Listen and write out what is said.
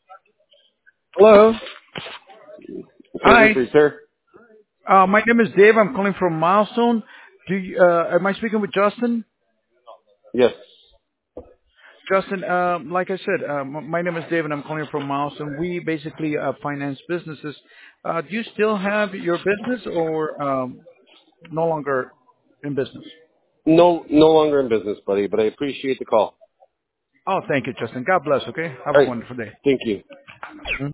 Hello. Surgery Hi. for you, sir? My name is Dave. I'm calling from Milestone. Am I speaking with Justin? Yes. Justin, like I said, my name is Dave, and I'm calling from Milestone. We basically finance businesses. Do you still have your business, or no longer in business? No longer in business, buddy, but I appreciate the call. Oh, thank you, Justin. God bless. Okay. Have a All right. wonderful day. Thank you. Hmm?